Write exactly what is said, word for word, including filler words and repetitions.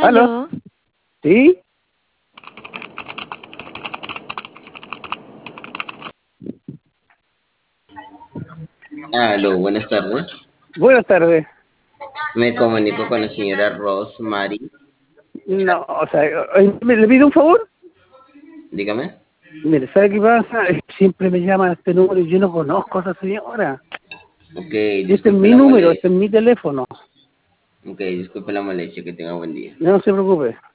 ¿Aló? Aló, ¿Sí? Aló, buenas tardes. Buenas tardes. Me comunico con la señora Rosemary. No, o sea, eh, ¿me le pido un favor? Dígame. Mire, ¿sabe qué pasa? Es que siempre me llaman a este número y yo no conozco a esa señora. Ok, Este es disculpe mi la número, este molestia. es mi teléfono. Ok, disculpe la molestia, que tenga buen día. No se preocupe.